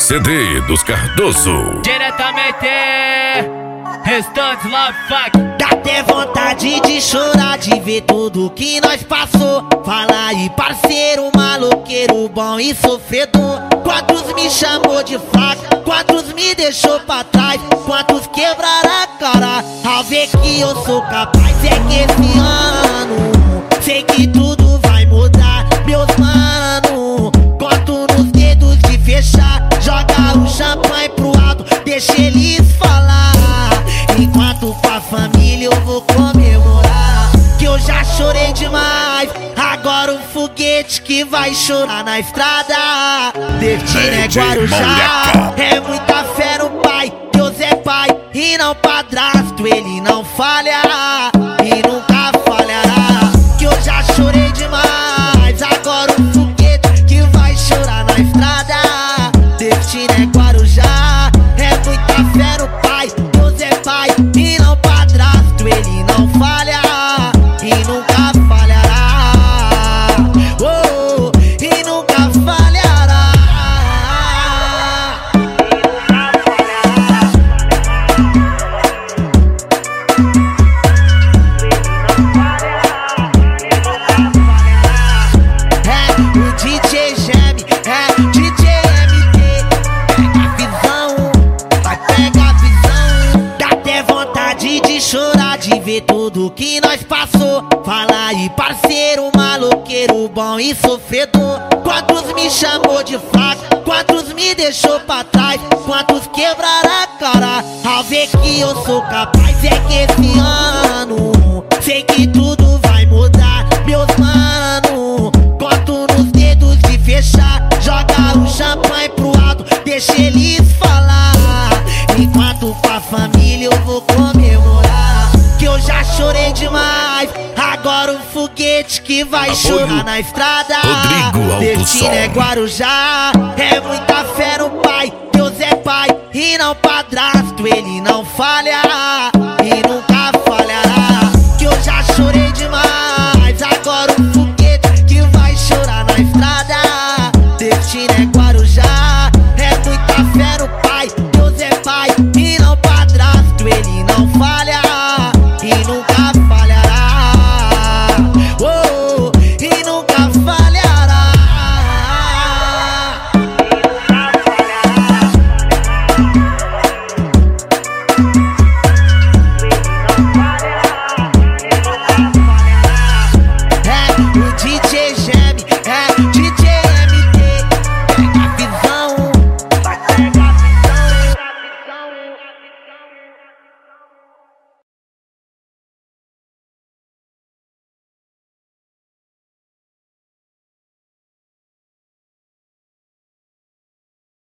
CD dos Cardoso. Diretamente, Restantes Love Fuck. Dá até vontade de chorar, de ver tudo que nós passou. Fala aí, parceiro, maloqueiro, bom e sofredor. Quantos me chamou de fraco, quantos me deixou pra trás, quantos quebraram a cara ao ver que eu sou capaz. É que esse ano, sei que tudo vai mudar, meus mano. Conto nos dedos de fechar, joga o champanhe pro alto, deixa eles falar. Enquanto pra família eu vou comemorar, que eu já chorei demais. Agora um foguete que vai chorar na estrada. Destino é Guarujá, é muita fé no pai. Deus é pai e não padrasto, ele não falha e nunca falhará. Que eu já chorei demais. Agora um foguete que vai chorar na estrada. Destino é Guarujá, é muita fé no pai. Deus é pai e não padrasto, ele não falha e nunca falhará. Oh, e nunca falhará. É o DJ Geme, é DJ MT. Pega a visão, vai pegar a visão. Dá até vontade de chorar, de ver tudo que nós passou. Fala aí, parceiro, maloqueiro, bom e sofredor. Quantos me chamou de fraco, quantos me deixou pra trás, quantos quebraram a cara ao ver que eu sou capaz. É que esse ano, sei que tudo vai mudar, meus mano. Conto nos dedos de fechar, joga o champanhe pro alto, deixa eles falar. Enquanto pra família eu vou comemorar, que eu já chorei demais. Agora um foguete que vai chorar na estrada. Rodrigo Destino é Alto Guarujá, é muita fé no pai. Deus é pai e não padrasto, ele não falha